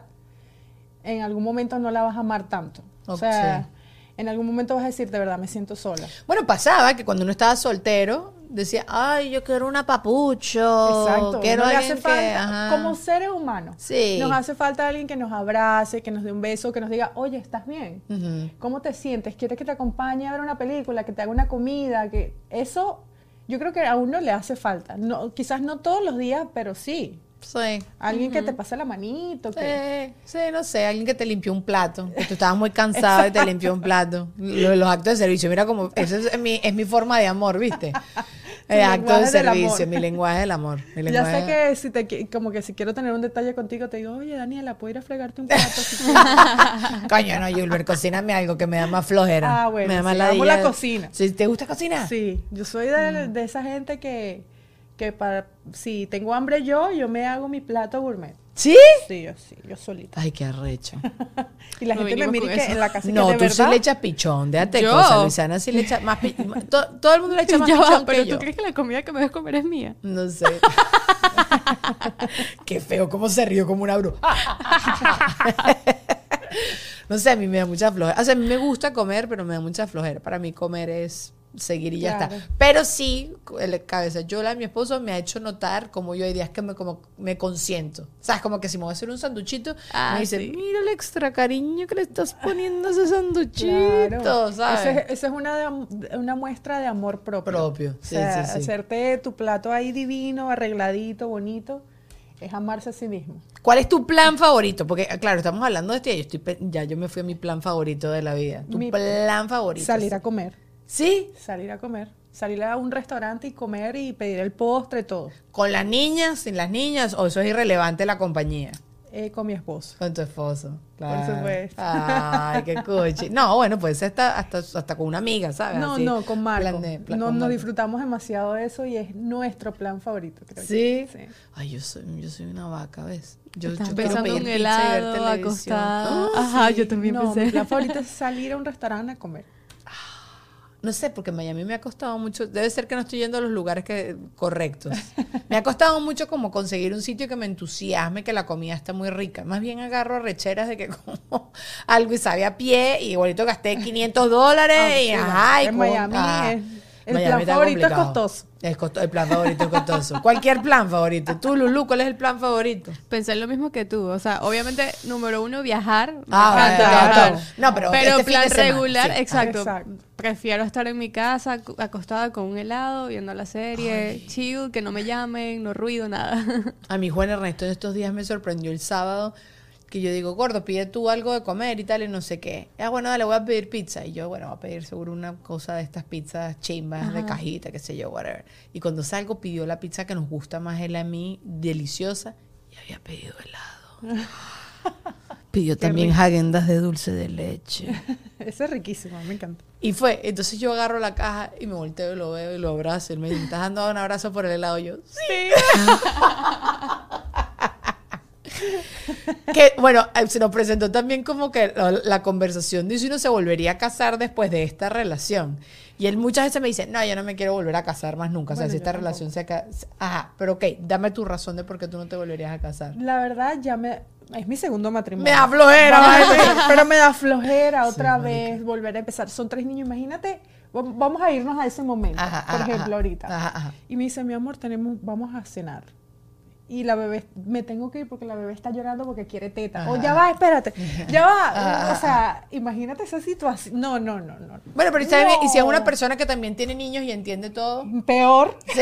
en algún momento no la vas a amar tanto. O Ok. sea, en algún momento vas a decir, de verdad, me siento sola. Bueno, pasaba que cuando uno estaba soltero, decía, ay, yo quiero una papucho. Exacto. Quiero uno le alguien hace que, falta, ajá. como seres humanos, Sí. nos hace falta alguien que nos abrace, que nos dé un beso, que nos diga, oye, ¿estás bien? Ujú. ¿Cómo te sientes? ¿Quieres que te acompañe a ver una película, que te haga una comida? Que eso, yo creo que a uno le hace falta. No, quizás no todos los días, pero sí. Sí. Alguien que te pase la manito. Que... Sí, sí, no sé, alguien que te limpió un plato, que tú estabas muy cansado y te limpió un plato. Lo de los actos de servicio, mira como, esa es mi, es mi forma de amor, ¿viste? El acto de lenguaje del servicio, amor. mi lenguaje del amor. Mi Ya lenguaje- sé que si te qui- como que si quiero tener un detalle contigo, te digo, oye, Daniela, ¿puedo ir a fregarte un plato? Si quieres?" Coño, no, Julber, cocíname algo que me da más flojera. Ah, bueno, me da más sí, amo ladilla. la cocina. Sí, ¿te gusta cocinar? Sí, yo soy de, Mm. de esa gente que, que para, si tengo hambre yo, yo me hago mi plato gourmet. ¿Sí? Sí, yo sí, yo solita. Ay, qué arrecho. Y la No gente me venimos mira y con que eso. en la casa que No, de tú verdad. sí le echas pichón, déjate ¿Yo? cosas. Luisiana sí le echa más pichón. To- todo el mundo le echa más Ya va, pichón pero que ¿tú yo. crees que la comida que me ves comer es mía? No sé. Qué feo, cómo se rió como una bruja. No sé, a mí me da mucha flojera. O sea, a mí me gusta comer, pero me da mucha flojera. Para mí comer es seguir y ya Claro. está. Pero sí, el cabeza yola, mi esposo, me ha hecho notar como yo hay días que me, como, me consiento. O sea, es como que si me voy a hacer un sanduchito, Ah, me dice, sí. mira el extra cariño que le estás poniendo a ese sanduchito, Claro. ¿sabes? Esa es, esa es una, de am- una muestra de amor propio. Propio, O sí, sea, sí, sí. hacerte tu plato ahí divino, arregladito, bonito, es amarse a sí mismo. ¿Cuál es tu plan favorito? Porque, claro, estamos hablando de esto y yo estoy, pe- ya yo me fui a mi plan favorito de la vida. Tu Mi- plan favorito. Salir a comer. ¿Sí? Salir a comer. Salir a un restaurante y comer y pedir el postre, todo. ¿Con las niñas, sin las niñas? ¿O eso es irrelevante la compañía? Eh, con mi esposo. Con tu esposo. Claro. supuesto. Ay, qué cuchi. No, bueno, puede ser hasta, hasta, hasta con una amiga, ¿sabes? No, Así, no, con Marco. plan de- plan no, con nos Marco. disfrutamos demasiado de eso y es nuestro plan favorito, creo. ¿Sí? que. Sí. Ay, yo soy, yo soy una vaca, ¿ves? Yo, Estás yo quiero pensando pedir un pizza y ver helado, televisión. acostada. Ah, Ajá, yo también No, mi pensé. plan favorito es salir a un restaurante a comer. no sé, porque Miami me ha costado mucho, debe ser que no estoy yendo a los lugares que, correctos. Me ha costado mucho como conseguir un sitio que me entusiasme, que la comida está muy rica. Más bien agarro arrecheras de que como algo y sabe a pie y igualito gasté quinientos dólares Ah, y sí, ajá. Y en con- Miami ah, es- el Miami plan está favorito es complicado. costoso. Es costo- el plan favorito es costoso. Cualquier plan favorito. Tú, Lulu, ¿cuál es el plan favorito? Pensé lo mismo que tú. O sea, obviamente, número uno, viajar. Me Ah, encanta bueno, viajar. todo. No, pero, Pero este fin plan de semana, regular, sí. exacto. Exacto. Prefiero estar en mi casa, cu- acostada con un helado, viendo la serie, chill, que no me llamen, no ruido, nada. A mi Juan Ernesto en estos días me sorprendió el sábado que yo digo, gordo, pide tú algo de comer y tal y no sé qué. Ah, bueno, dale, voy a pedir pizza. Y yo, bueno, voy a pedir seguro una cosa de estas pizzas chimbas de cajita, qué sé yo, whatever. Y cuando salgo pidió la pizza que nos gusta más él a mí, deliciosa, y había pedido helado. Pidió también Häagen-Dazs de dulce de leche. Eso es riquísimo, me encanta. Y fue, entonces yo agarro la caja y me volteo y lo veo y lo abrazo. Y él me dice, ¿me estás dando un abrazo por el helado? Y yo, sí. Que, bueno, eh, se nos presentó también como que la, la conversación de si uno se volvería a casar después de esta relación. Y él muchas veces me dice, no, yo no me quiero volver a casar más nunca. O sea, Bueno, si yo esta tampoco. relación se acaba... Ajá, pero ok, dame tu razón de por qué tú no te volverías a casar. La verdad, ya me... Es mi segundo matrimonio. Me da flojera, Vamos a marica. decir, pero me da flojera otra Sí, vez volver a empezar. Son tres niños, imagínate. vam- Vamos a irnos a ese momento, Ajá, por ajá, ejemplo, ajá. ahorita. Ajá, ajá. Y me dice, mi amor, tenemos, vamos a cenar. Y la bebé, me tengo que ir porque la bebé está llorando porque quiere teta. O Ajá. ya va, espérate. Ya va. Ajá, O sea, imagínate esa situación. No, no, no, no. Bueno, pero ¿sabes bien? Y si es una No. persona que también tiene niños y entiende todo. Peor. Sí.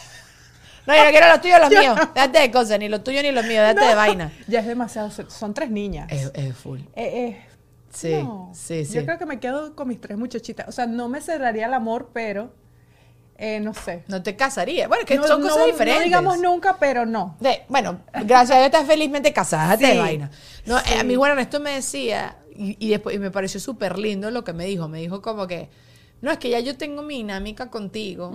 No, yo no quiero los tuyos, los míos. Déjate de cosas, ni los tuyos ni los míos, déjate de vaina. Ya es demasiado. Son tres niñas. Es, es full. Eh, eh, Sí, no. sí, sí. Yo creo que me quedo con mis tres muchachitas. O sea, no me cerraría el amor, pero eh, no sé. No te casarías. Bueno, es que No- son no- cosas diferentes. No digamos nunca, pero no. De- bueno, gracias a Dios estás felizmente casada, déjate de Sí, vaina. No, sí. eh, a mí Juan Ernesto me decía, y, y después y me pareció súper lindo lo que me dijo. Me dijo como que, no, es que ya yo tengo mi dinámica contigo.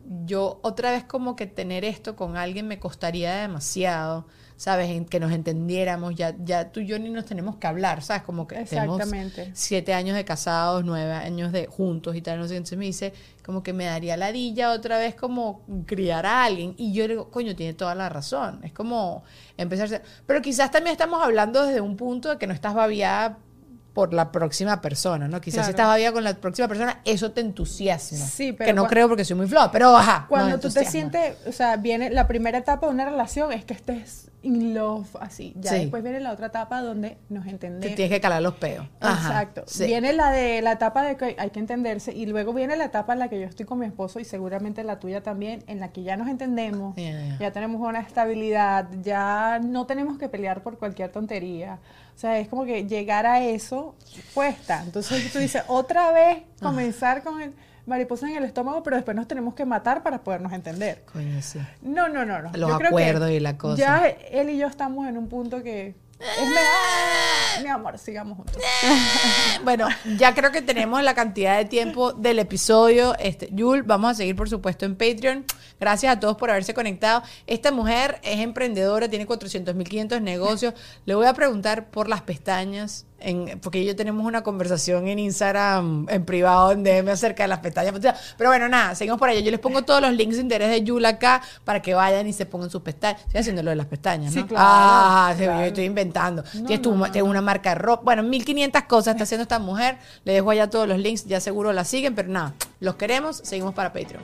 Yo otra vez como que tener esto con alguien me costaría demasiado, ¿sabes? En que nos entendiéramos. Ya, ya tú y yo ni nos tenemos que hablar, ¿sabes? Como que tenemos Exactamente. siete años de casados, nueve años de juntos y tal, no sé. Entonces me dice, como que me daría ladilla otra vez como criar a alguien. Y yo le digo, coño, tiene toda la razón. Es como empezar a ser... Pero quizás también estamos hablando desde un punto de que no estás babiada por la próxima persona, ¿no? Quizás Claro. si estás babiada con la próxima persona, eso te entusiasma. Sí, pero que no cua- creo porque soy muy floja, pero ajá. Cuando nos tú te entusiasma. sientes, o sea, viene la primera etapa de una relación es que estés in love, así. Ya Sí. después viene la otra etapa donde nos Te entendemos. tienes que calar los peos. Ajá, Exacto. sí. Viene la de la etapa de que hay que entenderse y luego viene la etapa en la que yo estoy con mi esposo y seguramente la tuya también, en la que ya nos entendemos, Ya, ya. ya tenemos una estabilidad, ya no tenemos que pelear por cualquier tontería. O sea, es como que llegar a eso cuesta. Entonces tú dices, otra vez comenzar con el mariposa en el estómago, pero después nos tenemos que matar para podernos entender. Coño, sí. No, no, no, no. Los Yo creo acuerdos que y la cosa. Ya él y yo estamos en un punto que es me- mi amor, sigamos juntos. Bueno, ya creo que tenemos la cantidad de tiempo del episodio. Este, Yul, vamos a seguir, por supuesto, en Patreon. Gracias a todos por haberse conectado. Esta mujer es emprendedora, tiene cuatrocientos mil quinientos negocios. Le voy a preguntar por las pestañas, en, porque yo tenemos una conversación en Instagram, en privado, en D M acerca de las pestañas. Pero bueno, nada, seguimos por allá. Yo les pongo todos los links de interés de Yul acá para que vayan y se pongan sus pestañas. Estoy haciendo lo de las pestañas, ¿no? Sí, claro, Ah, sí, claro. yo estoy inventando. No, Tienes, tu- no, no, tienes una marca de ropa. Bueno, mil quinientas cosas está haciendo esta mujer. Le dejo allá todos los links, ya seguro la siguen, pero nada, los queremos, seguimos para Patreon.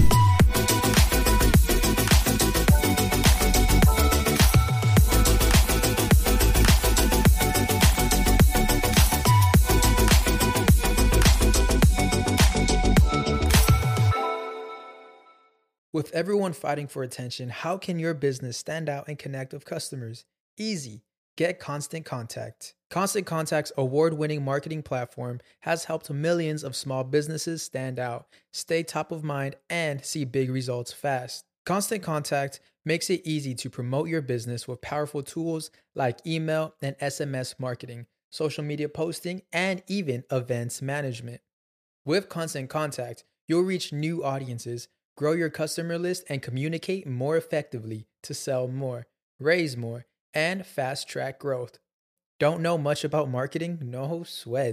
With everyone fighting for attention, how can your business stand out and connect with customers? Easy. Get Constant Contact. Constant Contact's award-winning marketing platform has helped millions of small businesses stand out, stay top of mind, and see big results fast. Constant Contact makes it easy to promote your business with powerful tools like email and S M S marketing, social media posting, and even events management. With Constant Contact, you'll reach new audiences, grow your customer list, and communicate more effectively to sell more, raise more, and fast track growth. Don't know much about marketing? No sweat.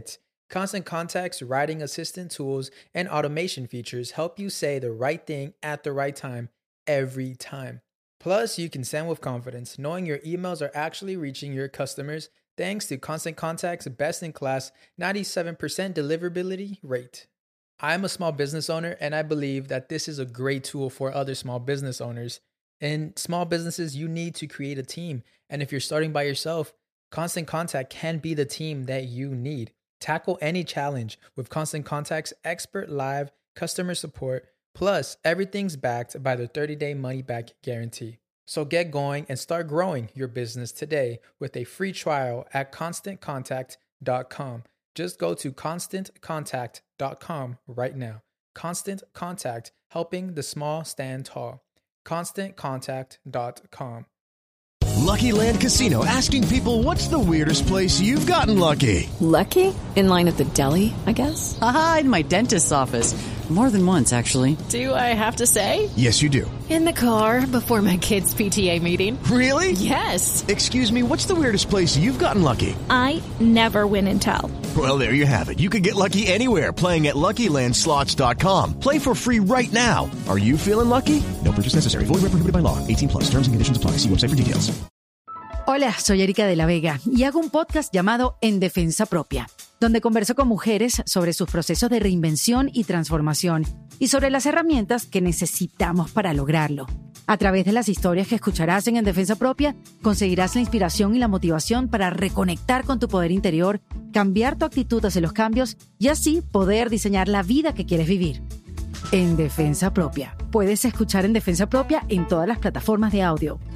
Constant Contact's writing assistant tools and automation features help you say the right thing at the right time every time. Plus, you can send with confidence, knowing your emails are actually reaching your customers thanks to Constant Contact's best-in-class ninety-seven percent deliverability rate. I'm a small business owner, and I believe that this is a great tool for other small business owners. In small businesses, you need to create a team, and if you're starting by yourself, Constant Contact can be the team that you need. Tackle any challenge with Constant Contact's expert live customer support, plus everything's backed by the thirty-day money-back guarantee. So get going and start growing your business today with a free trial at constant contact dot com. Just go to constant contact dot com right now. Constant Contact, helping the small stand tall. constant contact dot com. Lucky Land Casino, asking people, what's the weirdest place you've gotten lucky? Lucky? In line at the deli, I guess? Aha, in my dentist's office. More than once, actually. Do I have to say? Yes, you do. In the car before my kids' P T A meeting. Really? Yes. Excuse me, what's the weirdest place you've gotten lucky? I never win and tell. Well, there you have it. You can get lucky anywhere, playing at Lucky Land Slots dot com. Play for free right now. Are you feeling lucky? No purchase necessary. Void where prohibited by law. eighteen plus. Terms and conditions apply. See website for details. Hola, soy Erika de la Vega y hago un podcast llamado En Defensa Propia, donde converso con mujeres sobre sus procesos de reinvención y transformación y sobre las herramientas que necesitamos para lograrlo. A través de las historias que escucharás en En Defensa Propia, conseguirás la inspiración y la motivación para reconectar con tu poder interior, cambiar tu actitud hacia los cambios y así poder diseñar la vida que quieres vivir. En Defensa Propia. Puedes escuchar En Defensa Propia en todas las plataformas de audio.